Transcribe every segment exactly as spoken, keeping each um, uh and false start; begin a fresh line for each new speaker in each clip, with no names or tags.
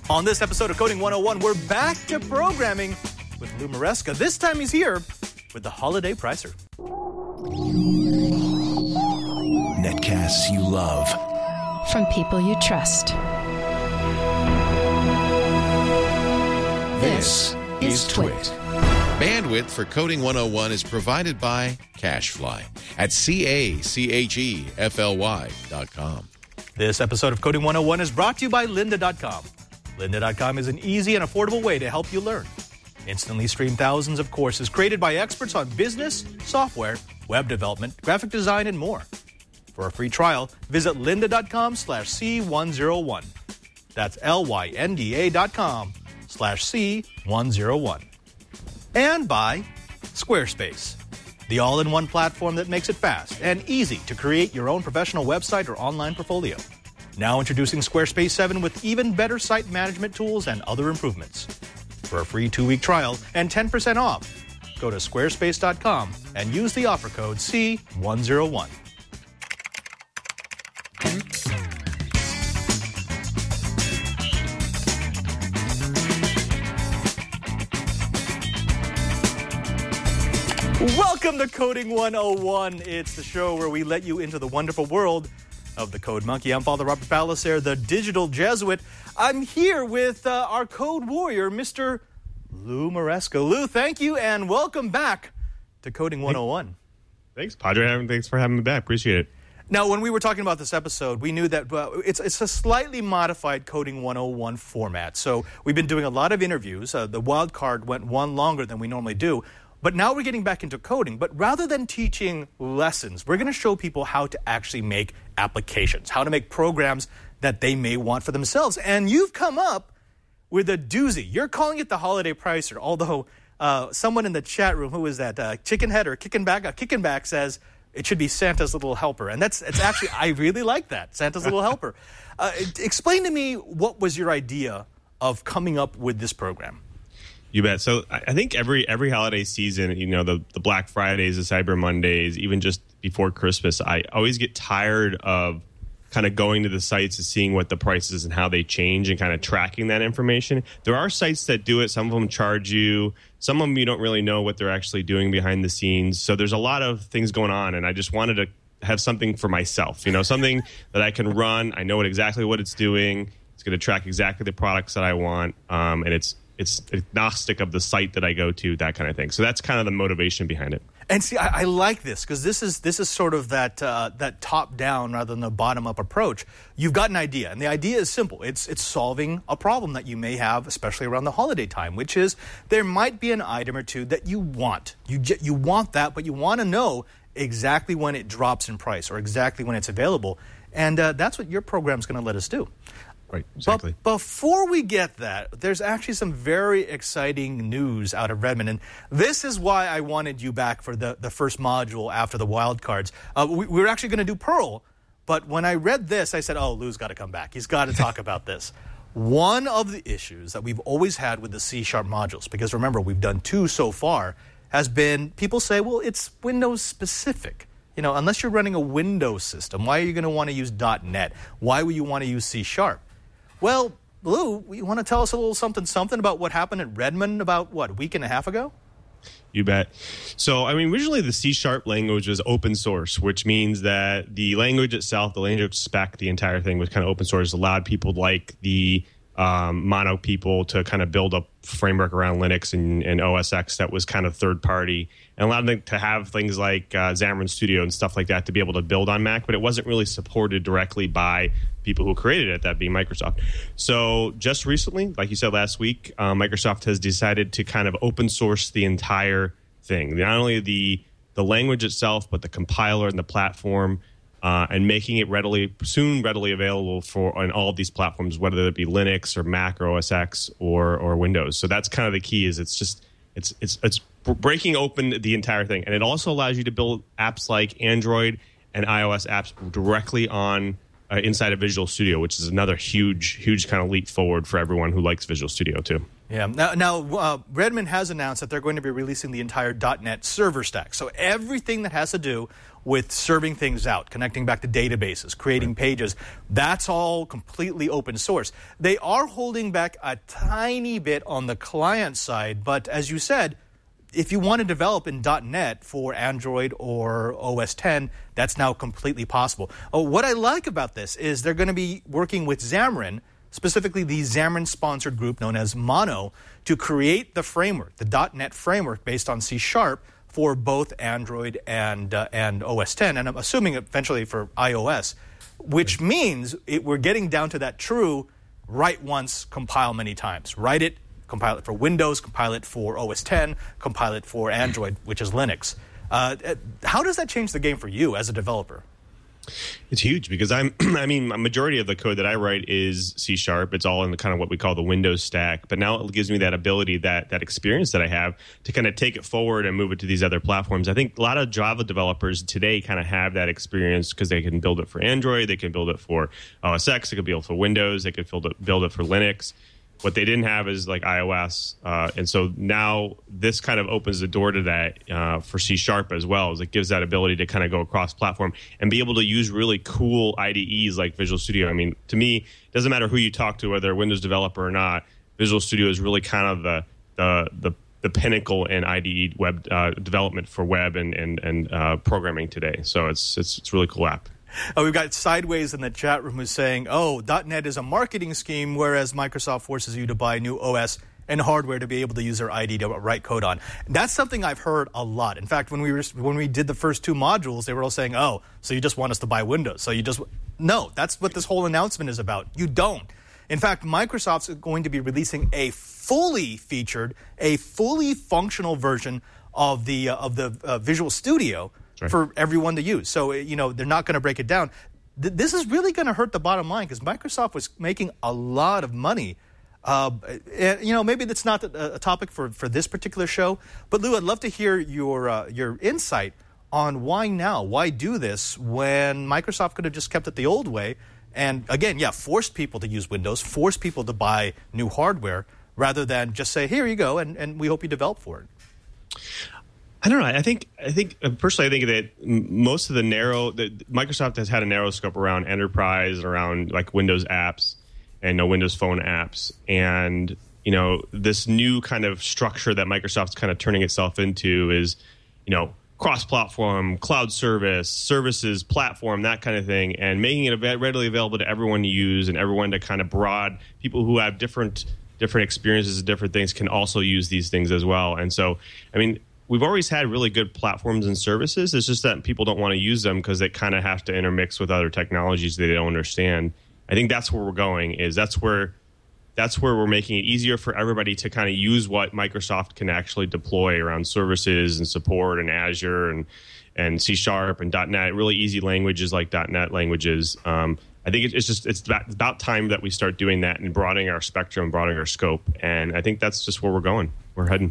On this episode of Coding one oh one, we're back to programming with Lou Maresca. This time he's here with the Holiday Pricer.
Netcasts you love.
From people you trust.
This is Twit.
Bandwidth for Coding one oh one is provided by CacheFly at C A C H E F L Y dot com.
This episode of Coding one oh one is brought to you by Lynda dot com. Lynda dot com is an easy and affordable way to help you learn. Instantly stream thousands of courses created by experts on business, software, web development, graphic design, and more. For a free trial, visit lynda dot com slash C one oh one. That's L Y N D A dot com slash C one oh one. And by Squarespace, the all-in-one platform that makes it fast and easy to create your own professional website or online portfolio. Now introducing Squarespace seven with even better site management tools and other improvements. For a free two-week trial and ten percent off, go to squarespace dot com and use the offer code C one oh one. Welcome to Coding one oh one. It's the show where we let you into the wonderful world of the Code Monkey. I'm Father Robert Balacer, the digital Jesuit. I'm here with uh, our code warrior, Mister Lou Maresca. Lou, thank you, and welcome back to Coding one oh one.
Thanks, Padre. Thanks for having me back. Appreciate it.
Now, when we were talking about this episode, we knew that uh, it's, it's a slightly modified Coding one oh one format. So we've been doing a lot of interviews. Uh, the wild card went one longer than we normally do. But now we're getting back into coding. But rather than teaching lessons, we're going to show people how to actually make applications, how to make programs that they may want for themselves. And you've come up with a doozy. You're calling it the Holiday Pricer, although uh, someone in the chat room, who is that, uh, Chicken Head or Kicking Back, uh, Kicking Back says it should be Santa's Little Helper. And that's it's actually, I really like that, Santa's Little Helper. Uh, explain to me, what was your idea of coming up with this program?
You bet. So I think every every holiday season, you know, the, the Black Fridays, the Cyber Mondays, even just before Christmas, I always get tired of kind of going to the sites and seeing what the prices and how they change and kind of tracking that information. There are sites that do it. Some of them charge you. Some of them you don't really know what they're actually doing behind the scenes. So there's a lot of things going on, and I just wanted to have something for myself, you know, something that I can run. I know what exactly what it's doing. It's going to track exactly the products that I want, um, and it's It's agnostic of the site that I go to, that kind of thing. So that's kind of the motivation behind it.
And see, I, I like this because this is this is sort of that uh, that top down rather than the bottom up approach. You've got an idea, and the idea is simple. It's it's solving a problem that you may have, especially around the holiday time, which is there might be an item or two that you want. You you want that, but you want to know exactly when it drops in price or exactly when it's available, and uh, that's what your program's going to let us do.
Right, exactly.
But before we get that, there's actually some very exciting news out of Redmond. And this is why I wanted you back for the, the first module after the wild cards. Uh, we, we were actually going to do Perl, but when I read this, I said, oh, Lou's got to come back. He's got to talk about this. One of the issues that we've always had with the C-sharp modules, because remember, we've done two so far, has been people say, well, it's Windows specific. You know, unless you're running a Windows system, why are you going to want to use .NET? Why would you want to use C-sharp? Well, Lou, you want to tell us a little something something about what happened at Redmond about, what, a week and a half ago?
You bet. So, I mean, originally the C-sharp language was open source, which means that the language itself, the language spec, the entire thing was kind of open source, allowed people like the um, Mono people to kind of build a framework around Linux and, and O S X that was kind of third party, and allowed them to have things like uh, Xamarin Studio and stuff like that to be able to build on Mac, but it wasn't really supported directly by people who created it, that being Microsoft. So just recently, like you said last week, uh, Microsoft has decided to kind of open source the entire thing. Not only the the language itself, but the compiler and the platform, uh, and making it readily, soon readily available for on all of these platforms, whether it be Linux or Mac or O S X or or Windows. So that's kind of the key. Is it's just it's it's it's breaking open the entire thing, and it also allows you to build apps like Android and iOS apps directly on uh, inside of Visual Studio, which is another huge, huge kind of leap forward for everyone who likes Visual Studio too.
Yeah. Now, now uh, Redmond has announced that they're going to be releasing the entire .NET server stack. So everything that has to do with serving things out, connecting back to databases, creating pages. That's all completely open source. They are holding back a tiny bit on the client side, but as you said, if you want to develop in .NET for Android or O S ten, that's now completely possible. Oh, what I like about this is they're going to be working with Xamarin, specifically the Xamarin-sponsored group known as Mono, to create the framework, the .NET framework based on C Sharp for both Android and uh, and O S ten, and I'm assuming eventually for iOS, which means it, we're getting down to that true write once, compile many times. Write it, compile it for Windows, compile it for O S ten, compile it for Android, which is Linux. Uh, how does that change the game for you as a developer?
It's huge because I'm, I mean, a majority of the code that I write is C Sharp. It's all in the kind of what we call the Windows stack. But now it gives me that ability, that that experience that I have to kind of take it forward and move it to these other platforms. I think a lot of Java developers today kind of have that experience because they can build it for Android, they can build it for O S X, they can build it for Windows, they can build it, build it for Linux. What they didn't have is like iOS, uh, and so now this kind of opens the door to that uh, for C Sharp as well. As it gives that ability to kind of go across platform and be able to use really cool I D Es like Visual Studio. I mean, to me, it doesn't matter who you talk to, whether a Windows developer or not. Visual Studio is really kind of the the the, the pinnacle in I D E web uh, development for web and and and uh, programming today. So it's it's it's a really cool app.
Oh, we've got Sideways in the chat room who's saying, oh, .NET is a marketing scheme, whereas Microsoft forces you to buy new O S and hardware to be able to use their I D E to write code on. That's something I've heard a lot. In fact, when we were, when we did the first two modules, they were all saying, oh, so you just want us to buy Windows. So you just... No, that's what this whole announcement is about. You don't. In fact, Microsoft's going to be releasing a fully featured, a fully functional version of the, uh, of the uh, Visual Studio Right. for everyone to use. So, you know, they're not going to break it down. Th- this is really going to hurt the bottom line because Microsoft was making a lot of money. Uh, and, you know, maybe that's not a, a topic for, for this particular show. But, Lou, I'd love to hear your uh, your insight on why now? Why do this when Microsoft could have just kept it the old way? And, again, yeah, forced people to use Windows, forced people to buy new hardware rather than just say, here you go, and, and we hope you develop for it.
I don't know. I think, I think personally, I think that most of the narrow, the, Microsoft has had a narrow scope around enterprise, around like Windows apps and no Windows Phone apps. And, you know, this new kind of structure that Microsoft's kind of turning itself into is, you know, cross-platform, cloud service, services, platform, that kind of thing, and making it readily available to everyone to use and everyone to kind of broad, people who have different different experiences and different things can also use these things as well. And so, I mean, we've always had really good platforms and services. It's just that people don't want to use them because they kind of have to intermix with other technologies that they don't understand. I think that's where we're going. Is that's where that's where we're making it easier for everybody to kind of use what Microsoft can actually deploy around services and support and Azure and and C Sharp and .NET. Really easy languages like .NET languages. Um, I think it's just it's about, about time that we start doing that and broadening our spectrum, broadening our scope. And I think that's just where we're going. We're heading.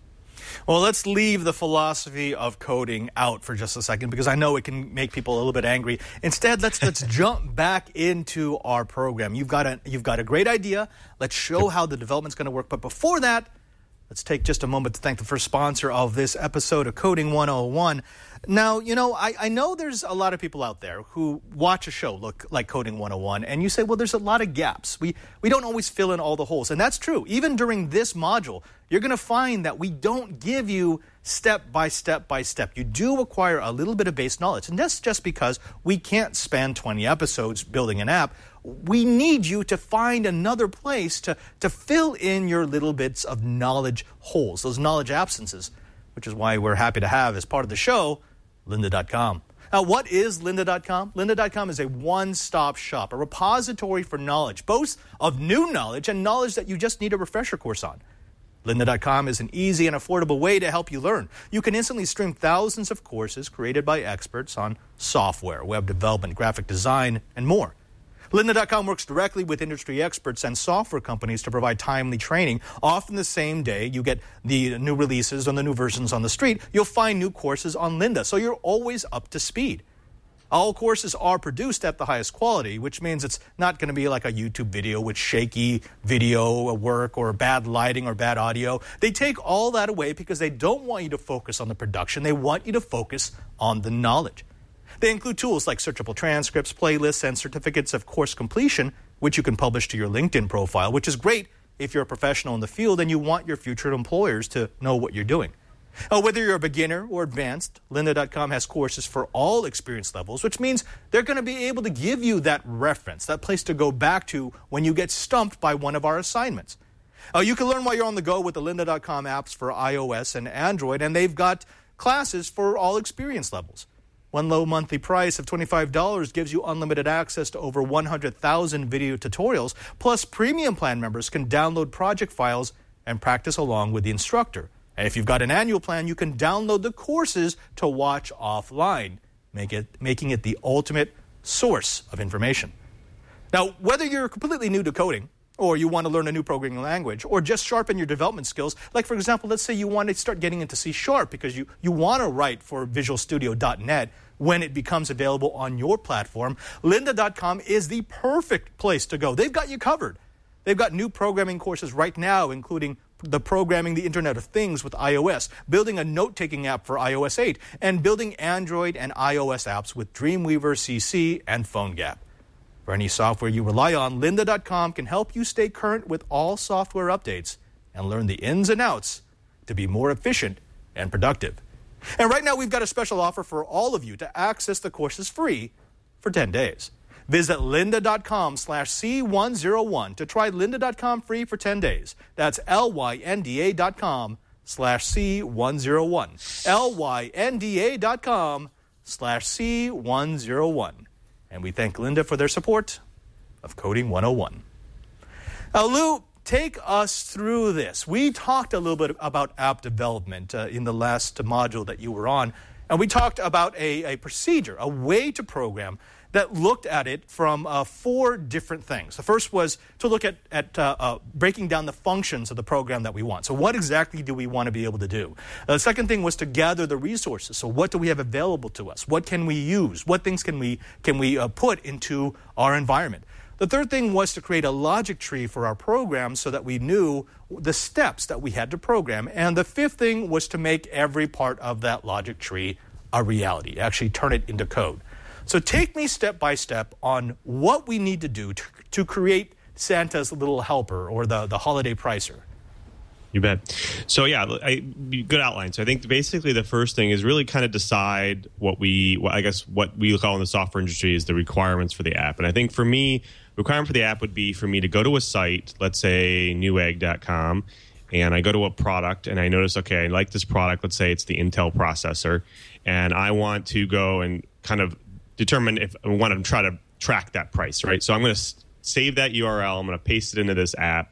Well, let's leave the philosophy of coding out for just a second because I know it can make people a little bit angry. Instead, let's let's jump back into our program. You've got a you've got a great idea. Let's show how the development's going to work. But before that, let's take just a moment to thank the first sponsor of this episode of Coding one oh one. Now, you know, I, I know there's a lot of people out there who watch a show look like Coding one oh one, and you say, well, there's a lot of gaps. We we don't always fill in all the holes. And that's true. Even during this module, you're going to find that we don't give you step by step by step. You do acquire a little bit of base knowledge. And that's just because we can't spend twenty episodes building an app. We need you to find another place to, to fill in your little bits of knowledge holes, those knowledge absences, which is why we're happy to have as part of the show, lynda dot com. Now, what is lynda dot com? lynda dot com is a one-stop shop, a repository for knowledge, both of new knowledge and knowledge that you just need a refresher course on. lynda dot com is an easy and affordable way to help you learn. You can instantly stream thousands of courses created by experts on software, web development, graphic design, and more. lynda dot com works directly with industry experts and software companies to provide timely training. Often the same day you get the new releases and the new versions on the street, you'll find new courses on Lynda, so you're always up to speed. All courses are produced at the highest quality, which means it's not going to be like a YouTube video with shaky video work or bad lighting or bad audio. They take all that away because they don't want you to focus on the production. They want you to focus on the knowledge. They include tools like searchable transcripts, playlists, and certificates of course completion, which you can publish to your LinkedIn profile, which is great if you're a professional in the field and you want your future employers to know what you're doing. Uh, whether you're a beginner or advanced, lynda dot com has courses for all experience levels, which means they're going to be able to give you that reference, that place to go back to when you get stumped by one of our assignments. Uh, you can learn while you're on the go with the lynda dot com apps for iOS and Android, and they've got classes for all experience levels. One low monthly price of twenty-five dollars gives you unlimited access to over one hundred thousand video tutorials, plus premium plan members can download project files and practice along with the instructor. And if you've got an annual plan, you can download the courses to watch offline, make it, making it the ultimate source of information. Now, whether you're completely new to coding, or you want to learn a new programming language, or just sharpen your development skills, like, for example, let's say you want to start getting into C Sharp because you, you want to write for Visual Studio dot net when it becomes available on your platform, lynda dot com is the perfect place to go. They've got you covered. They've got new programming courses right now, including the Programming the Internet of Things with iOS, building a note-taking app for i O S eight, and building Android and iOS apps with Dreamweaver C C and PhoneGap. For any software you rely on, lynda dot com can help you stay current with all software updates and learn the ins and outs to be more efficient and productive. And right now, we've got a special offer for all of you to access the courses free for ten days. Visit lynda dot com slash C one oh one to try lynda dot com free for ten days. That's L Y N D A dot com slash C one oh one. L Y N D A dot com slash C one oh one. And we thank Lynda for their support of Coding one oh one. Now, Lou, take us through this. We talked a little bit about app development uh, in the last module that you were on, and we talked about a, a procedure, a way to program that looked at it from uh, four different things. The first was to look at, at uh, uh, breaking down the functions of the program that we want. So what exactly do we want to be able to do? Uh, the second thing was to gather the resources. So what do we have available to us? What can we use? What things can we, can we uh, put into our environment? The third thing was to create a logic tree for our program so that we knew the steps that we had to program. And the fifth thing was to make every part of that logic tree a reality, actually turn it into code. So take me step by step on what we need to do to, to create Santa's little helper or the, the holiday pricer.
You bet. So yeah, I, good outline. So I think basically the first thing is really kind of decide what we, what, I guess what we call in the software industry is the requirements for the app. And I think for me, the requirement for the app would be for me to go to a site, let's say newegg dot com, and I go to a product and I notice, okay, I like this product. Let's say it's the Intel processor, and I want to go and kind of determine if I want to try to track that price, right? So I'm going to s- save that U R L. I'm going to paste it into this app,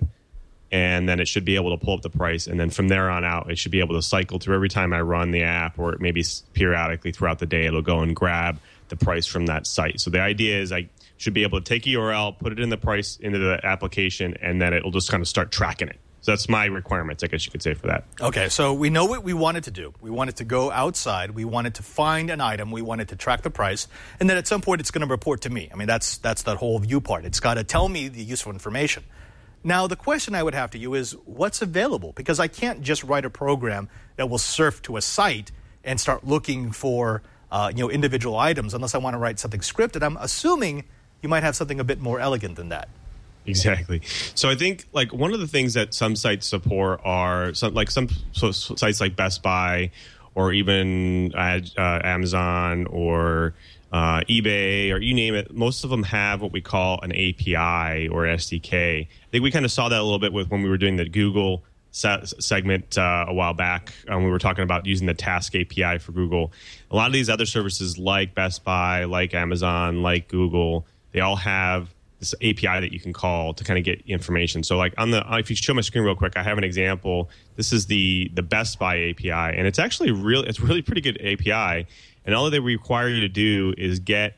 and then it should be able to pull up the price. And then from there on out, it should be able to cycle through every time I run the app, or maybe periodically throughout the day, it'll go and grab the price from that site. So the idea is I should be able to take a U R L, put it in the price into the application, and then it'll just kind of start tracking it. So that's my requirements, I guess you could say, for that. Okay,
so we know what we wanted to do. We wanted to go outside. We wanted to find an item. We wanted to track the price. And then at some point, it's going to report to me. I mean, that's that's that whole view part. It's got to tell me the useful information. Now, the question I would have to you is, what's available? Because I can't just write a program that will surf to a site and start looking for uh, you know, individual items unless I want to write something scripted. I'm assuming you might have something a bit more elegant than that.
Exactly. So I think like one of the things that some sites support are some, like some so, sites like Best Buy or even uh, uh, Amazon or uh, eBay or you name it. Most of them have what we call an A P I or S D K. I think we kind of saw that a little bit with when we were doing the Google se- segment uh, a while back. Um, we were talking about using the Task A P I for Google. A lot of these other services like Best Buy, like Amazon, like Google, they all have this A P I that you can call to kind of get information. So like on the, if you show my screen real quick, I have an example. This is the the Best Buy A P I, and it's actually real. It's really pretty good A P I. And all that they require you to do is get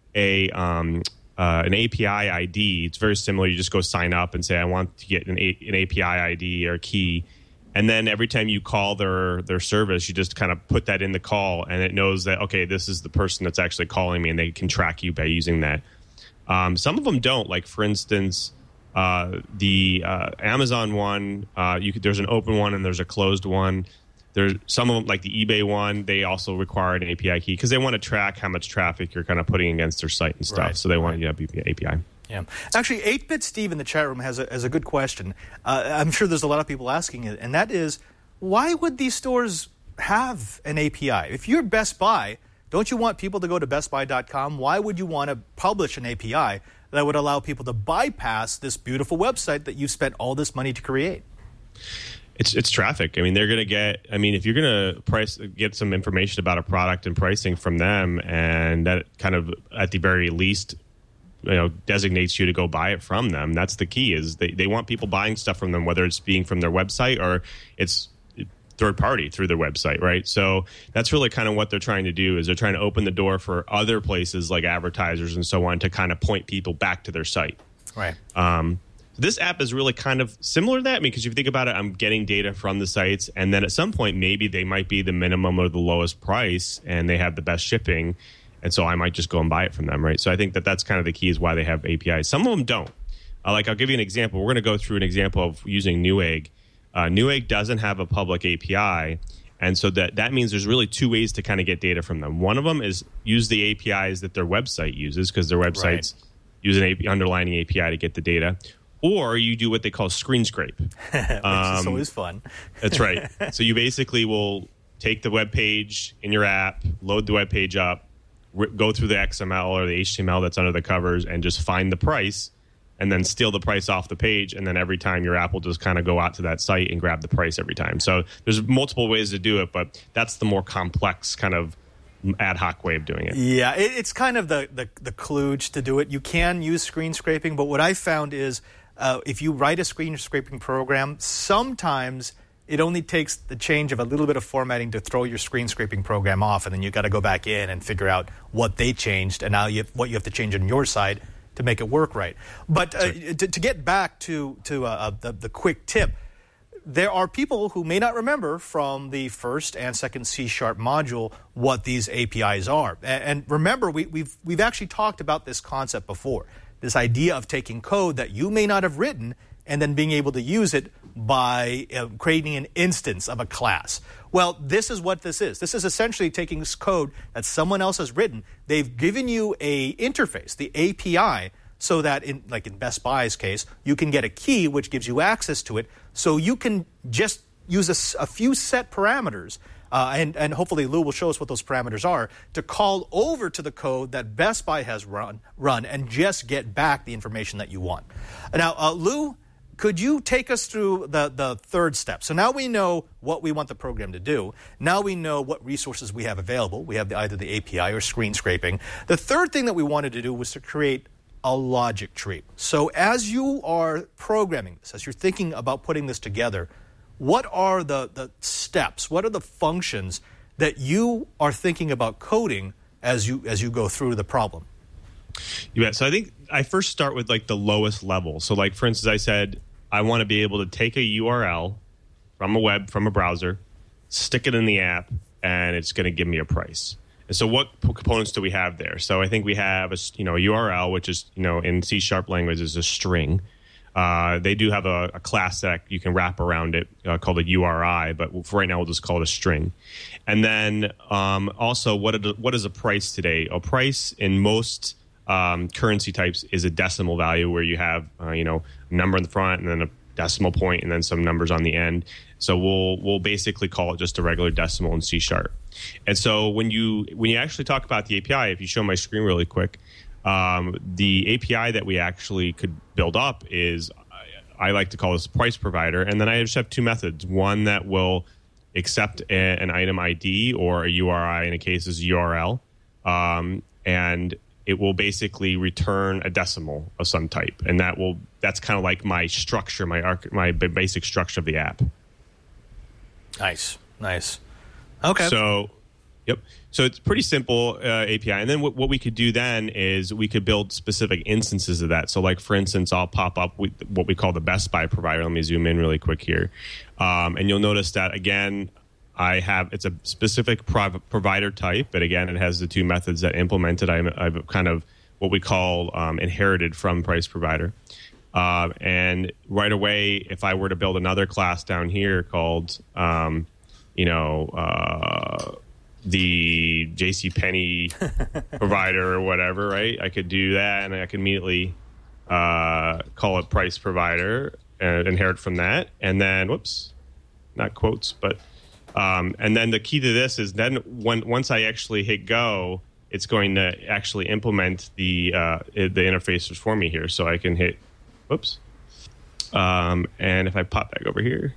a um, uh, an A P I I D. It's very similar. You just go sign up and say, I want to get an, a, an A P I I D or key. And then every time you call their their service, you just kind of put that in the call, and it knows that, okay, this is the person that's actually calling me, and they can track you by using that. Um, some of them don't. Like, for instance, uh, the uh, Amazon one, uh, you could, there's an open one and there's a closed one. There's some of them, like the eBay one, they also require an A P I key because they want to track how much traffic you're kind of putting against their site and stuff.
Right.
So they want you to have A P I.
Yeah. Actually, eight-Bit Steve in the chat room has a, has a good question. Uh, I'm sure there's a lot of people asking it, and that is, why would these stores have an A P I? If you're Best Buy, don't you want people to go to best buy dot com? Why would you want to publish an A P I that would allow people to bypass this beautiful website that you've spent all this money to create?
It's it's traffic. I mean, they're going to get. I mean, if you're going to price, get some information about a product and pricing from them, and that kind of at the very least, you know, designates you to go buy it from them. That's the key. Is they, they want people buying stuff from them, whether it's being from their website or it's third party through their website, right? So that's really kind of what they're trying to do. Is they're trying to open the door for other places like advertisers and so on to kind of point people back to their site.
Right.
Um, This app is really kind of similar to that. I mean, because if you think about it, I'm getting data from the sites, and then at some point, maybe they might be the minimum or the lowest price, and they have the best shipping, and so I might just go and buy it from them, right? So I think that that's kind of the key is why they have A P Is. Some of them don't. Uh, like, I'll give you an example. We're going to go through an example of using Newegg. Uh, Newegg doesn't have a public A P I, and so that, that means there's really two ways to kind of get data from them. One of them is use the A P Is that their website uses, because their websites right. use an A P I, underlying A P I to get the data. Or you do what they call screen scrape.
Which um, is always fun.
That's right. So you basically will take the web page in your app, load the web page up, r- go through the X M L or the H T M L that's under the covers, and just find the price, and then steal the price off the page. And then every time your app will just kind of go out to that site and grab the price every time. So there's multiple ways to do it, but that's the more complex kind of ad hoc way of doing it.
Yeah, it, it's kind of the, the, the kludge to do it. You can use screen scraping, but what I found is Uh, if you write a screen scraping program, sometimes it only takes the change of a little bit of formatting to throw your screen scraping program off, and then you got to go back in and figure out what they changed and now you have, what you have to change on your side to make it work right. But uh, to, to get back to to uh, the, the quick tip, there are people who may not remember from the first and second C Sharp module what these A P Is are. And, and remember, we, we've we've actually talked about this concept before. This idea of taking code that you may not have written and then being able to use it by uh, creating an instance of a class. Well, this is what this is. This is essentially taking this code that someone else has written. They've given you a interface, the A P I, so that, in like in Best Buy's case, you can get a key which gives you access to it. So you can just use a, a few set parameters. Uh, and, and hopefully Lou will show us what those parameters are, to call over to the code that Best Buy has run, run and just get back the information that you want. Now, uh, Lou, could you take us through the, the third step? So now we know what we want the program to do. Now we know what resources we have available. We have the, either the A P I or screen scraping. The third thing that we wanted to do was to create a logic tree. So as you are programming this, as you're thinking about putting this together, what are the, the steps? What are the functions that you are thinking about coding as you as you go through the problem?
You bet. So I think I first start with like the lowest level. So like, for instance, I said I want to be able to take a U R L from a web, from a browser, stick it in the app, and it's going to give me a price. And so what components do we have there? So I think we have a, you know, a U R L, which is, you know, in C Sharp language is a string. Uh, they do have a, a class that you can wrap around it uh, called a U R I, but for right now we'll just call it a string. And then um, also, what is, what is a price today? A price in most um, currency types is a decimal value where you have uh, you know a number in the front and then a decimal point and then some numbers on the end. So we'll we'll basically call it just a regular decimal in C Sharp. And so when you when you actually talk about the A P I, if you show my screen really quick. Um, the A P I that we actually could build up is, I, I like to call this a price provider. And then I just have two methods. One that will accept a, an item I D or a U R I, in a case is a U R L. Um, and it will basically return a decimal of some type. And that will that's kind of like my structure, my arc, my basic structure of the app.
Nice, nice. Okay.
So, yep. So it's pretty simple uh, A P I. And then what, what we could do then is we could build specific instances of that. So like, for instance, I'll pop up with what we call the Best Buy provider. Let me zoom in really quick here. Um, and you'll notice that, again, I have it's a specific prov- provider type. But again, it has the two methods that implement it. I'm, I've kind of what we call um, inherited from price provider. Uh, and right away, if I were to build another class down here called... Um, you know, uh, the JCPenney provider or whatever, right? I could do that, and I could immediately uh, call it price provider and inherit from that. And then, whoops, not quotes, but um, and then the key to this is then when once I actually hit go, it's going to actually implement the uh, the interfaces for me here. So I can hit, whoops, um, and if I pop back over here.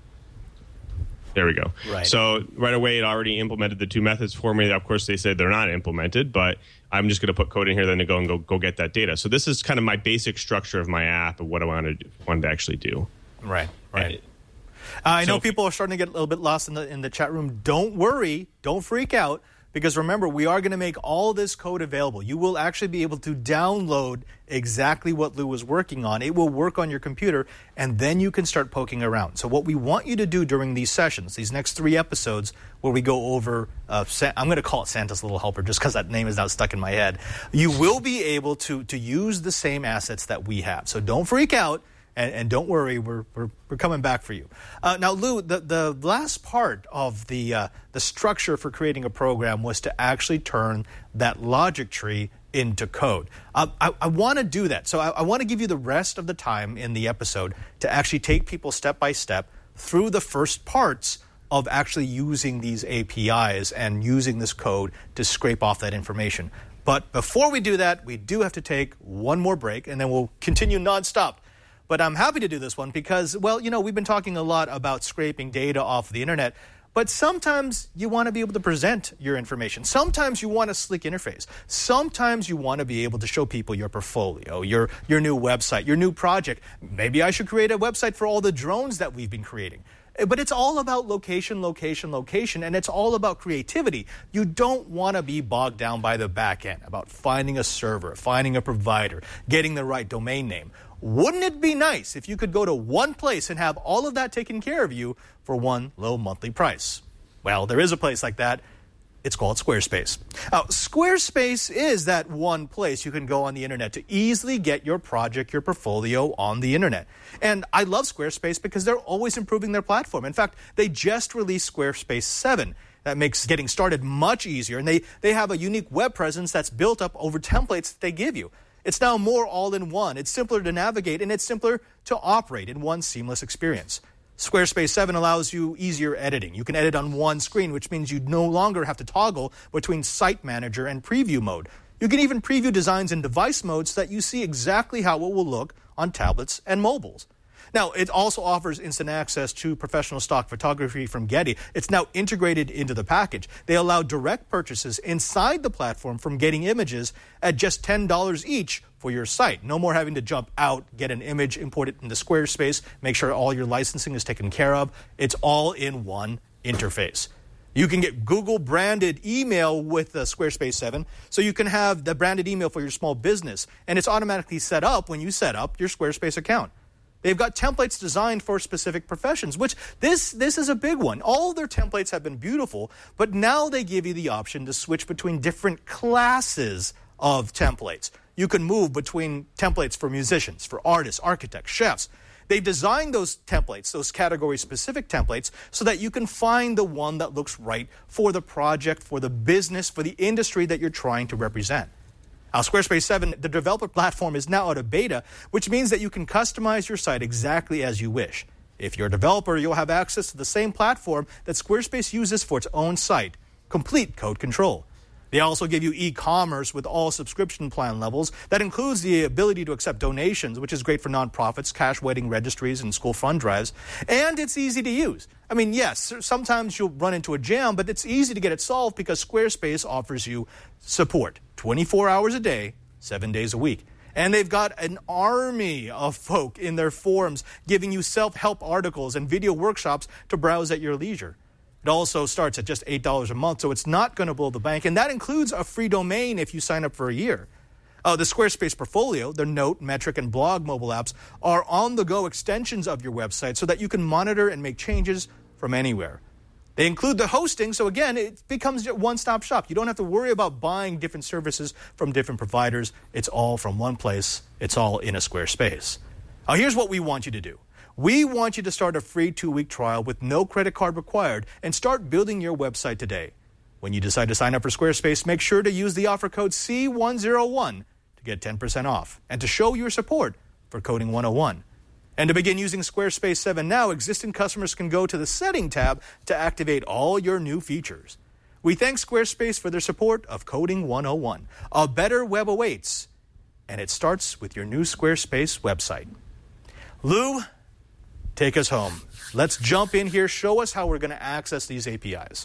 There we go.
Right.
So right away, it already implemented the two methods for me. Of course, they said they're not implemented, but I'm just going to put code in here, then to go and go go get that data. So this is kind of my basic structure of my app of what I wanted to, wanted to actually do.
Right. Right.
And,
uh, I know
so,
people are starting to get a little bit lost in the in the chat room. Don't worry. Don't freak out. Because remember, we are going to make all this code available. You will actually be able to download exactly what Lou was working on. It will work on your computer, and then you can start poking around. So what we want you to do during these sessions, these next three episodes, where we go over, uh, I'm going to call it Santa's Little Helper just because that name is now stuck in my head. You will be able to, to use the same assets that we have. So don't freak out. And, and don't worry, we're, we're we're coming back for you. Uh, now, Lou, the, the last part of the uh, the structure for creating a program was to actually turn that logic tree into code. Uh, I, I want to do that. So I, I want to give you the rest of the time in the episode to actually take people step by step through the first parts of actually using these A P Is and using this code to scrape off that information. But before we do that, we do have to take one more break, and then we'll continue nonstop. But I'm happy to do this one because, well, you know, we've been talking a lot about scraping data off the internet, but sometimes you want to be able to present your information. Sometimes you want a sleek interface. Sometimes you want to be able to show people your portfolio, your, your new website, your new project. Maybe I should create a website for all the drones that we've been creating. But it's all about location, location, location, and it's all about creativity. You don't want to be bogged down by the back end, about finding a server, finding a provider, getting the right domain name. Wouldn't it be nice if you could go to one place and have all of that taken care of you for one low monthly price? Well, there is a place like that. It's called Squarespace. Now, Squarespace is that one place you can go on the internet to easily get your project, your portfolio on the internet. And I love Squarespace because they're always improving their platform. In fact, they just released Squarespace seven. That makes getting started much easier. And they, they have a unique web presence that's built up over templates that they give you. It's now more all-in-one. It's simpler to navigate, and it's simpler to operate in one seamless experience. Squarespace seven allows you easier editing. You can edit on one screen, which means you no longer have to toggle between Site Manager and Preview mode. You can even preview designs in device mode so that you see exactly how it will look on tablets and mobiles. Now, it also offers instant access to professional stock photography from Getty. It's now integrated into the package. They allow direct purchases inside the platform from Getty Images at just ten dollars each for your site. No more having to jump out, get an image, import it into Squarespace, make sure all your licensing is taken care of. It's all in one interface. You can get Google branded email with the Squarespace seven, so you can have the branded email for your small business, and it's automatically set up when you set up your Squarespace account. They've got templates designed for specific professions, which this, this is a big one. All their templates have been beautiful, but now they give you the option to switch between different classes of templates. You can move between templates for musicians, for artists, architects, chefs. They've designed those templates, those category-specific templates, so that you can find the one that looks right for the project, for the business, for the industry that you're trying to represent. Now, Squarespace seven, the developer platform, is now out of beta, which means that you can customize your site exactly as you wish. If you're a developer, you'll have access to the same platform that Squarespace uses for its own site, complete code control. They also give you e-commerce with all subscription plan levels. That includes the ability to accept donations, which is great for nonprofits, cash wedding registries, and school fund drives. And it's easy to use. I mean, yes, sometimes you'll run into a jam, but it's easy to get it solved because Squarespace offers you support twenty-four hours a day, seven days a week. And they've got an army of folk in their forums giving you self-help articles and video workshops to browse at your leisure. It also starts at just eight dollars a month, so it's not going to blow the bank. And that includes a free domain if you sign up for a year. Uh, the Squarespace Portfolio, their Note, Metric, and Blog mobile apps are on-the-go extensions of your website so that you can monitor and make changes from anywhere. They include the hosting, so again, it becomes a one-stop shop. You don't have to worry about buying different services from different providers. It's all from one place. It's all in a Squarespace. Now, here's what we want you to do. We want you to start a free two-week trial with no credit card required and start building your website today. When you decide to sign up for Squarespace, make sure to use the offer code C one oh one to get ten percent off and to show your support for Coding one oh one. And to begin using Squarespace seven now, existing customers can go to the Setting tab to activate all your new features. We thank Squarespace for their support of Coding one oh one. A better web awaits, and it starts with your new Squarespace website. Lou, take us home. Let's jump in here. Show us how we're going to access these A P Is.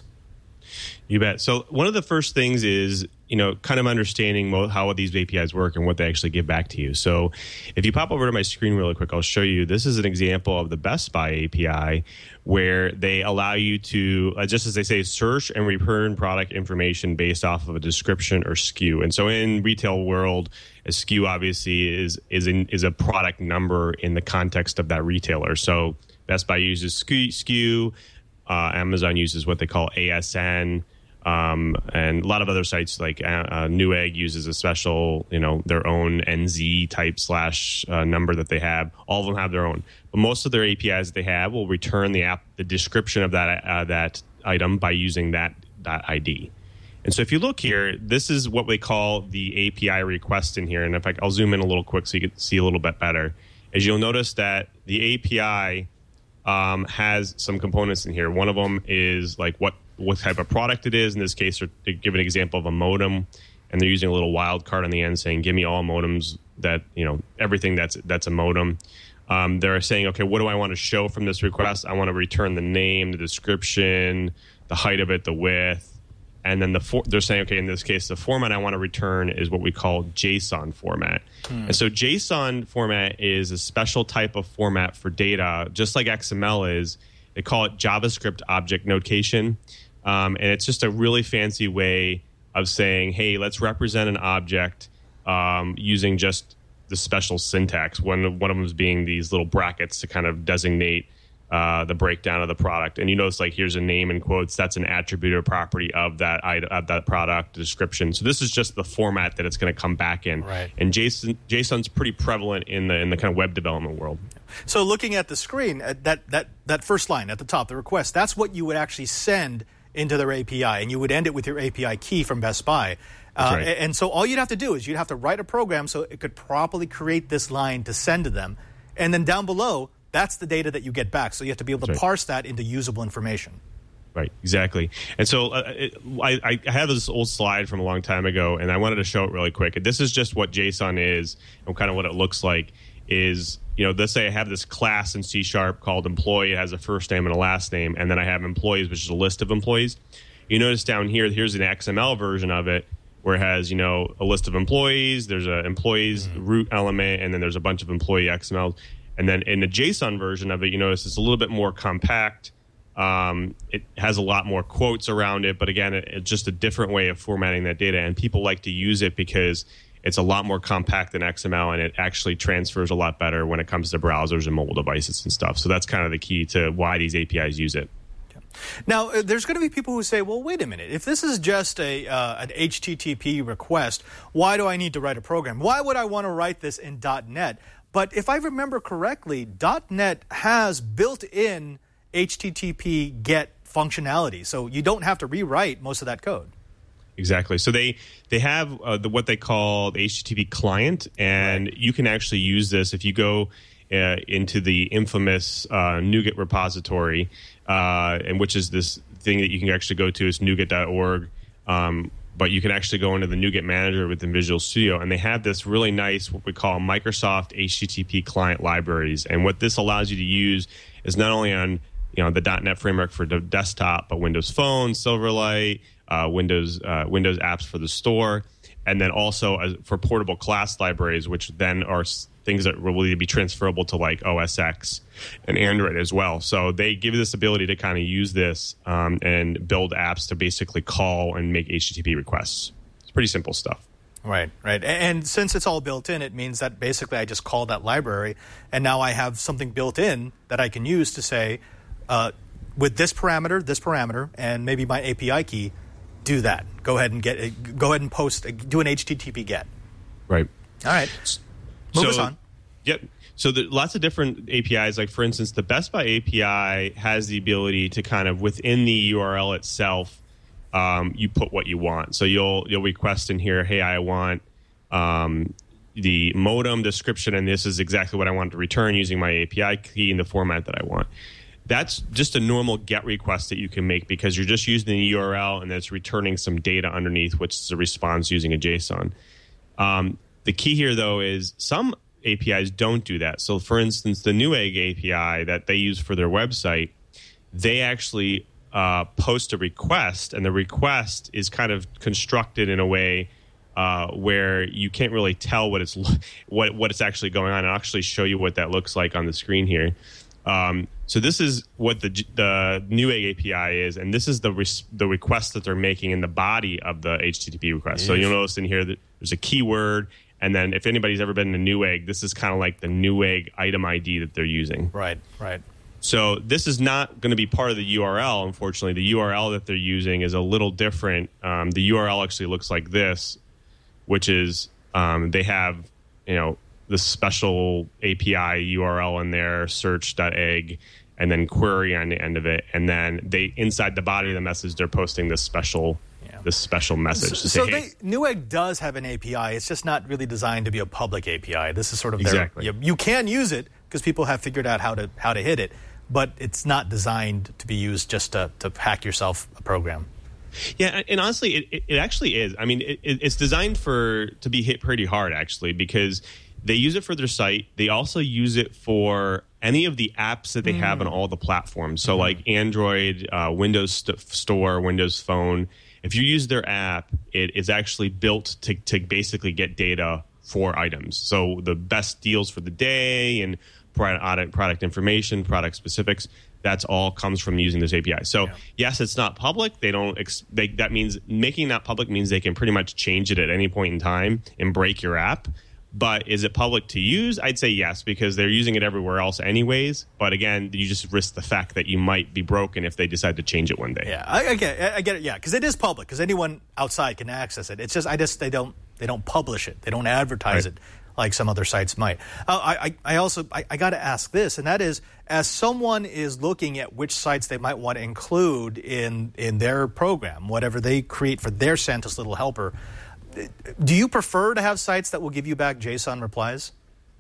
You bet. So one of the first things is, you know, kind of understanding how these A P Is work and what they actually give back to you. So if you pop over to my screen really quick, I'll show you. This is an example of the Best Buy A P I where they allow you to, uh, just as they say, search and return product information based off of a description or S K U. And so in retail world, a S K U obviously is is in, is a product number in the context of that retailer. So Best Buy uses S K U. Uh, Amazon uses what they call A S N, um, and a lot of other sites like uh, uh, Newegg uses a special, you know, their own N Z type slash uh, number that they have. All of them have their own, but most of their A P Is that they have will return the app, the description of that uh, that item by using that that I D. And so if you look here, this is what we call the A P I request in here. And in fact, I'll zoom in a little quick so you can see a little bit better. As you'll notice that the A P I Um, has some components in here. One of them is like what what type of product it is. In this case, they give an example of a modem, and they're using a little wildcard on the end saying, "Give me all modems that, you know, everything that's that's a modem." Um, they're saying, "Okay, what do I want to show from this request? I want to return the name, the description, the height of it, the width." And then the for- they're saying, okay, in this case, the format I want to return is what we call JSON format. Hmm. And so JSON format is a special type of format for data, just like X M L is. They call it JavaScript Object Notation. Um, and it's just a really fancy way of saying, hey, let's represent an object um, using just the special syntax. One, one of them is being these little brackets to kind of designate Uh, the breakdown of the product. And you notice, like, here's a name in quotes. That's an attribute or property of that item, of that product description. So this is just the format that it's going to come back in.
Right.
And JSON, JSON's pretty prevalent in the in the kind of web development world.
So looking at the screen, uh, that that that first line at the top, the request, that's what you would actually send into their A P I, and you would end it with your A P I key from Best Buy. Uh, right. And so all you'd have to do is you'd have to write a program so it could properly create this line to send to them. And then down below, that's the data that you get back. So you have to be able to
That's right.
parse that into usable information.
Right, exactly. And so uh, it, I, I have this old slide from a long time ago, and I wanted to show it really quick. This is just what JSON is and kind of what it looks like is, you know, let's say I have this class in C Sharp called employee. It has a first name and a last name, and then I have employees, which is a list of employees. You notice down here, here's an X M L version of it where it has, you know, a list of employees, there's an employees mm-hmm. root element, and then there's a bunch of employee X M Ls. And then in the JSON version of it, you notice it's a little bit more compact. Um, it has a lot more quotes around it. But again, it, it's just a different way of formatting that data. And people like to use it because it's a lot more compact than X M L, and it actually transfers a lot better when it comes to browsers and mobile devices and stuff. So that's kind of the key to why these A P Is use it.
Now, uh, there's going to be people who say, well, wait a minute. If this is just a uh, an H T T P request, why do I need to write a program? Why would I want to write this in .NET? But if I remember correctly, .NET has built-in H T T P GET functionality, so you don't have to rewrite most of that code.
Exactly. So they they have uh, the, what they call the H T T P client, and right. you can actually use this if you go uh, into the infamous uh, NuGet repository, uh, and which is this thing that you can actually go to is NuGet dot org. Um, But you can actually go into the NuGet Manager within Visual Studio, and they have this really nice, what we call Microsoft H T T P client libraries. And what this allows you to use is not only on, you know, the .NET framework for the desktop, but Windows Phone, Silverlight, uh, Windows uh, Windows apps for the store, and then also as, for portable class libraries, which then are things that will be transferable to like O S X and Android as well. So they give you this ability to kind of use this um, and build apps to basically call and make H T T P requests. It's pretty simple stuff.
Right, right. And since it's all built in, it means that basically I just call that library, and now I have something built in that I can use to say, uh, with this parameter, this parameter, and maybe my A P I key, do that. Go ahead and get. Go ahead and post. Do an H T T P GET.
Right.
All right. Move
so,
us on.
Yep. So there lots of different A P Is. Like, for instance, the Best Buy A P I has the ability to kind of, within the U R L itself, um, you put what you want. So you'll you'll request in here, hey, I want um, the modem description, and this is exactly what I want to return using my A P I key in the format that I want. That's just a normal GET request that you can make because you're just using the U R L and it's returning some data underneath, which is a response using a JSON. Um, the key here, though, is some A P Is don't do that. So, for instance, the Newegg A P I that they use for their website, they actually uh, post a request, and the request is kind of constructed in a way uh, where you can't really tell what it's what what it's actually going on. I'll actually show you what that looks like on the screen here. Um, so this is what the the Newegg A P I is, and this is the res- the request that they're making in the body of the H T T P request. Yes. So you'll notice in here that there's a keyword. And then if anybody's ever been to Newegg, this is kind of like the Newegg item I D that they're using.
Right, right.
So this is not going to be part of the U R L, unfortunately. The U R L that they're using is a little different. Um, the U R L actually looks like this, which is um, they have, you know, the special A P I U R L in there, search.egg, and then query on the end of it. And then they inside the body of the message, they're posting this special this special message.
So,
to say,
so
hey,
they, Newegg does have an A P I. It's just not really designed to be a public A P I. This is sort of
exactly.
their, you, you can use it because people have figured out how to how to hit it, but it's not designed to be used just to, to hack yourself a program.
Yeah, and honestly, it, it, it actually is. I mean, it, it's designed for to be hit pretty hard, actually, because they use it for their site. They also use it for any of the apps that they mm. have on all the platforms. So mm-hmm. like Android, uh, Windows St- Store, Windows Phone. If you use their app, it is actually built to, to basically get data for items. So the best deals for the day and product, product information, product specifics, that's all comes from using this A P I. So yeah. yes, it's not public. They don't. Ex- they, that means making that public means they can pretty much change it at any point in time and break your app. But is it public to use? I'd say yes, because they're using it everywhere else anyways. But again, you just risk the fact that you might be broken if they decide to change it one day.
Yeah, I, I get it. I get it. Yeah, because it is public, because anyone outside can access it. It's just, I just, they don't, they don't publish it. They don't advertise right. it like some other sites might. Uh, I, I also, I, I got to ask this, and that is, as someone is looking at which sites they might want to include in in their program, whatever they create for their Santa's Little Helper. Do you prefer to have sites that will give you back JSON replies?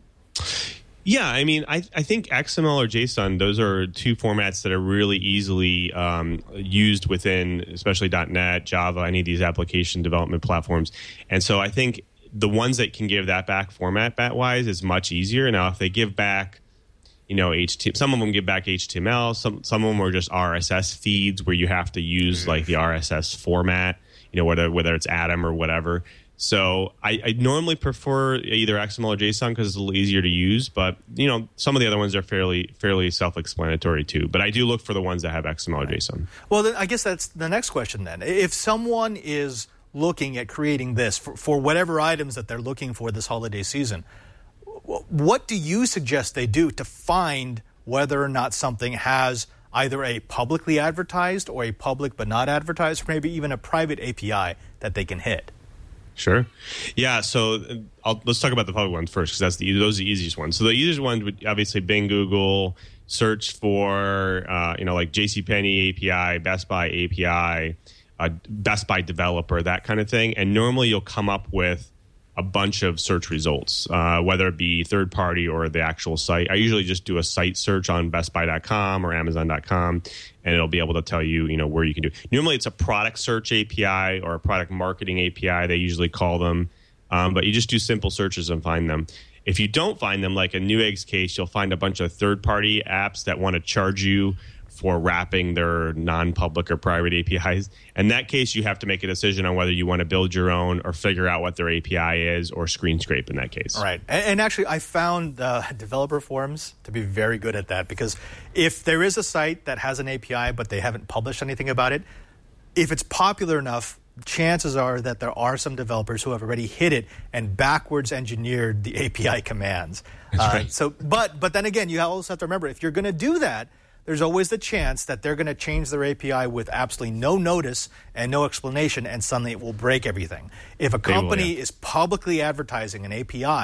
Yeah, I mean, I, I think X M L or JSON, those are two formats that are really easily um, used within, especially .NET, Java, any of these application development platforms. And so I think the ones that can give that back format-wise is much easier. Now, if they give back, you know, H T M L, some of them give back H T M L, some, some of them are just R S S feeds where you have to use like the R S S format. You know, whether whether it's Atom or whatever. So I, I normally prefer either X M L or JSON because it's a little easier to use. But you know, some of the other ones are fairly fairly self-explanatory too. But I do look for the ones that have X M L or JSON.
Well, then I guess that's the next question then. If someone is looking at creating this for, for whatever items that they're looking for this holiday season, what do you suggest they do to find whether or not something has either a publicly advertised or a public but not advertised, or maybe even a private A P I that they can hit?
Sure. Yeah, so I'll, let's talk about the public ones first, because that's the those are the easiest ones. So the easiest ones would obviously Bing, Google, search for, uh, you know, like JCPenney A P I, Best Buy A P I, uh, Best Buy Developer, that kind of thing. And normally you'll come up with a bunch of search results, uh, whether it be third party or the actual site. I usually just do a site search on best buy dot com or amazon dot com, and it'll be able to tell you, you know, where you can do. Normally it's a product search A P I or a product marketing A P I, they usually call them. Um, but you just do simple searches and find them. If you don't find them, like in Newegg's case, you'll find a bunch of third party apps that want to charge you for wrapping their non-public or private A P Is. In that case, you have to make a decision on whether you want to build your own or figure out what their A P I is, or screen scrape in that case.
Right. And, and actually, I found uh, developer forums to be very good at that, because if there is a site that has an A P I but they haven't published anything about it, if it's popular enough, chances are that there are some developers who have already hit it and backwards engineered the A P I commands.
That's
uh,
right.
So, but but then again, you also have to remember, if you're going to do that, there's always the chance that they're going to change their A P I with absolutely no notice and no explanation, and suddenly it will break everything. If a company will, yeah. is publicly advertising an A P I,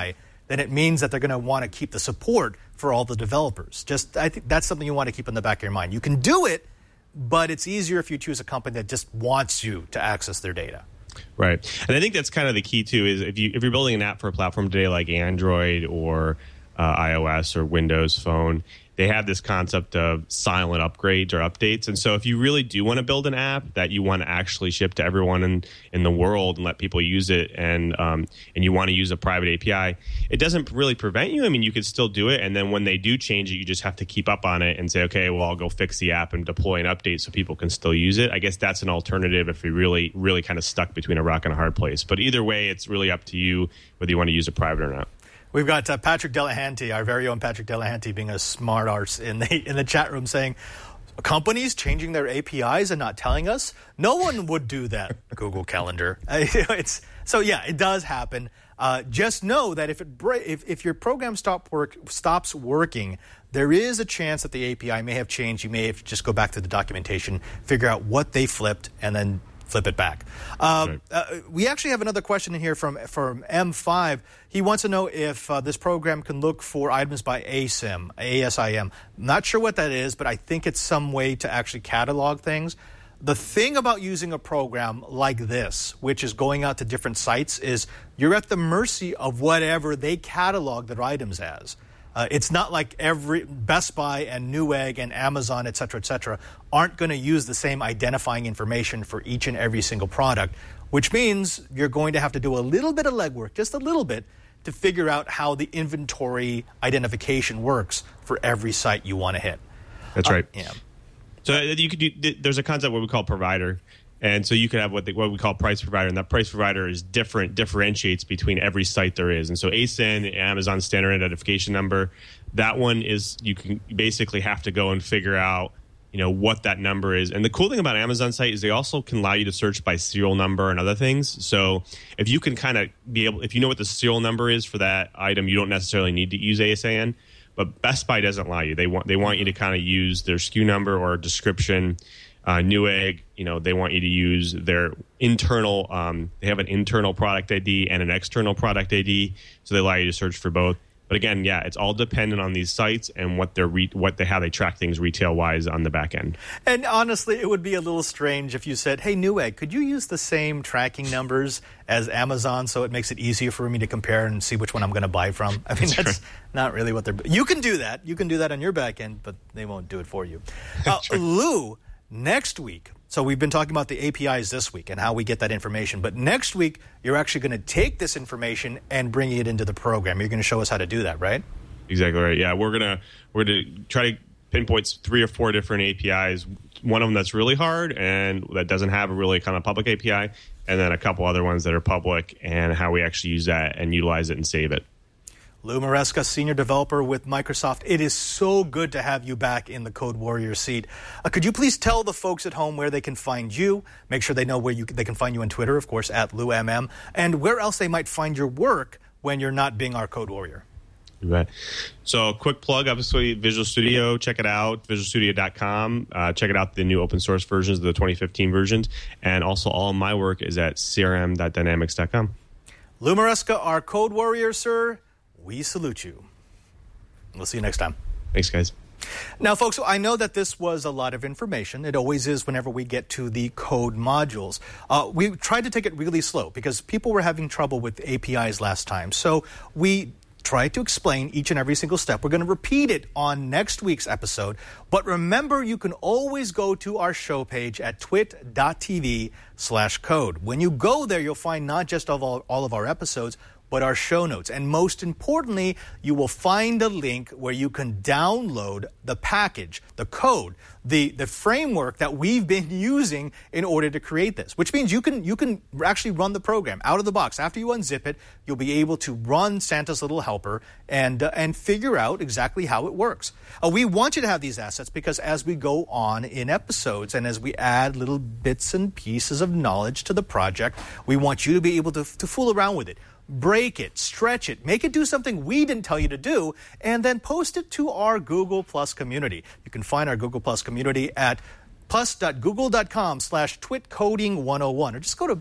then it means that they're going to want to keep the support for all the developers. Just, I think that's something you want to keep in the back of your mind. You can do it, but it's easier if you choose a company that just wants you to access their data.
Right. And I think that's kind of the key, too, is if, you, if you're building an app for a platform today like Android or uh, iOS or Windows Phone, they have this concept of silent upgrades or updates. And so if you really do want to build an app that you want to actually ship to everyone in, in the world and let people use it, and um, and you want to use a private A P I, it doesn't really prevent you. I mean, you could still do it. And then when they do change it, you just have to keep up on it and say, okay, well, I'll go fix the app and deploy an update so people can still use it. I guess that's an alternative if you're really, really kind of stuck between a rock and a hard place. But either way, it's really up to you whether you want to use a private or not.
We've got uh, Patrick Delahanty, our very own Patrick Delahanty, being a smart arse in the in the chat room, saying, companies changing their A P Is and not telling us? No one would do that, Google Calendar. It's so, yeah, it does happen. Uh, just know that if it bra- if, if your program stop work stops working, there is a chance that the A P I may have changed. You may have to just go back to the documentation, figure out what they flipped, and then flip it back. Uh, right. uh, we actually have another question in here from from M five. He wants to know if uh, this program can look for items by A S I M, A S I M. Not sure what that is, but I think it's some way to actually catalog things. The thing about using a program like this, which is going out to different sites, is you're at the mercy of whatever they catalog their items as. Uh, it's not like every Best Buy and Newegg and Amazon, et cetera, et cetera, aren't going to use the same identifying information for each and every single product, which means you're going to have to do a little bit of legwork, just a little bit, to figure out how the inventory identification works for every site you want to hit.
That's right.
Uh, yeah.
So you could do. There's a concept what we call provider. And so you could have what, they, what we call price provider, and that price provider is different, differentiates between every site there is. And so A S I N, Amazon Standard Identification Number, that one is, you can basically have to go and figure out, you know, what that number is. And the cool thing about Amazon site is they also can allow you to search by serial number and other things. So if you can kind of be able, if you know what the serial number is for that item, you don't necessarily need to use A S I N. But Best Buy doesn't allow you. They want they want you to kind of use their S K U number or description. Uh, Newegg, you know, they want you to use their internal, um, they have an internal product I D and an external product I D, so they allow you to search for both. But again, yeah, it's all dependent on these sites and what they're re- what they how they track things retail-wise on the back end.
And honestly, it would be a little strange if you said, hey, Newegg, could you use the same tracking numbers as Amazon so it makes it easier for me to compare and see which one I'm going to buy from? I mean, that's, that's not really what they're... You can do that. You can do that on your back end, but they won't do it for you. Uh, Lou... Next week, so we've been talking about the A P Is this week and how we get that information, but next week, you're actually going to take this information and bring it into the program. You're going to show us how to do that, right?
Exactly right. Yeah, we're going to we're going to try to pinpoint three or four different A P Is, one of them that's really hard and that doesn't have a really kind of public A P I, and then a couple other ones that are public, and how we actually use that and utilize it and save it.
Lou Maresca, Senior Developer with Microsoft. It is so good to have you back in the Code Warrior seat. Uh, could you please tell the folks at home where they can find you? Make sure they know where you they can find you on Twitter, of course, at Lou M M, and where else they might find your work when you're not being our Code Warrior.
You bet. So quick plug, obviously, Visual Studio. Check it out, visual studio dot com. Uh, check it out, the new open source versions, the twenty fifteen versions. And also all of my work is at c r m dot dynamics dot com.
Lou Maresca, our Code Warrior, sir. We salute you. We'll see you next time.
Thanks, guys.
Now, folks, I know that this was a lot of information. It always is whenever we get to the code modules. Uh, we tried to take it really slow because people were having trouble with A P Is last time. So we tried to explain each and every single step. We're going to repeat it on next week's episode. But remember, you can always go to our show page at twit dot t v slash code. When you go there, you'll find not just all, all of our episodes, but our show notes. And most importantly, you will find a link where you can download the package, the code, the, the framework that we've been using in order to create this, which means you can you can actually run the program out of the box. After you unzip it, you'll be able to run Santa's Little Helper and, uh, and figure out exactly how it works. Uh, we want you to have these assets because as we go on in episodes and as we add little bits and pieces of knowledge to the project, we want you to be able to, to fool around with it. Break it, stretch it, make it do something we didn't tell you to do, and then post it to our Google Plus community. You can find our Google Plus community at plus dot google dot com slash twit coding one oh one, or just go to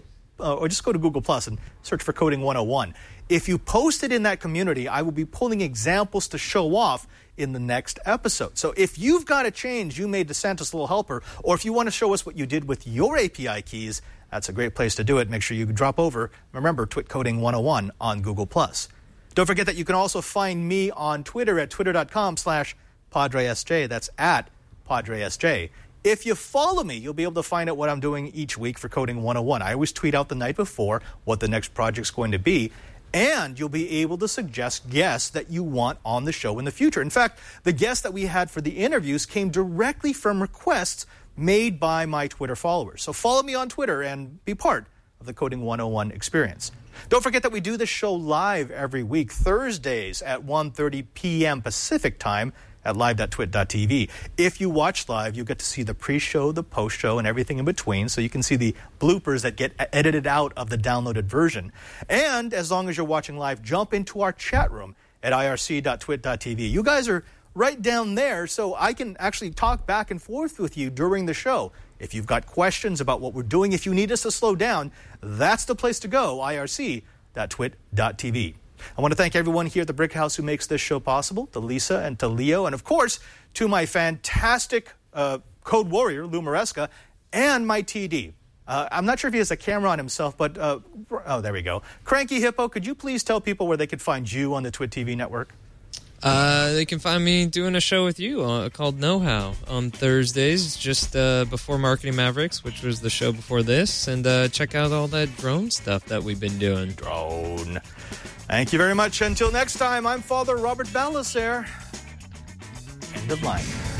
uh, or just go to Google Plus and search for Coding one oh one. If you post it in that community, I will be pulling examples to show off in the next episode. So if you've got a change you made to Santa's Little Helper, or if you want to show us what you did with your A P I keys, that's a great place to do it. Make sure you drop over. Remember, Twit Coding one oh one on Google Plus. Don't forget that you can also find me on Twitter at twitter.com slash PadreSJ. That's at PadreSJ. If you follow me, you'll be able to find out what I'm doing each week for Coding one oh one. I always tweet out the night before what the next project's going to be. And you'll be able to suggest guests that you want on the show in the future. In fact, the guests that we had for the interviews came directly from requests made by my Twitter followers. So follow me on Twitter and be part of the Coding one oh one experience. Don't forget that we do this show live every week, Thursdays at one thirty p.m. Pacific time at live dot twit dot t v. If you watch live, you get to see the pre-show, the post-show, and everything in between, so you can see the bloopers that get edited out of the downloaded version. And as long as you're watching live, jump into our chat room at I R C dot twit dot t v. You guys are right down there, so I can actually talk back and forth with you during the show. If you've got questions about what we're doing, if you need us to slow down, that's the place to go, I R C dot twit dot t v. I want to thank everyone here at the Brick House who makes this show possible, to Lisa and to Leo, and of course, to my fantastic uh, code warrior, Lou Maresca, and my T D. Uh, I'm not sure if he has a camera on himself, but, uh, oh, there we go. Cranky Hippo, could you please tell people where they could find you on the Twit T V network?
Uh, they can find me doing a show with you uh, called Know How on Thursdays, just uh, before Marketing Mavericks, which was the show before this. And uh, check out all that drone stuff that we've been doing.
Drone. Thank you very much. Until next time, I'm Father Robert Ballasare. End of line.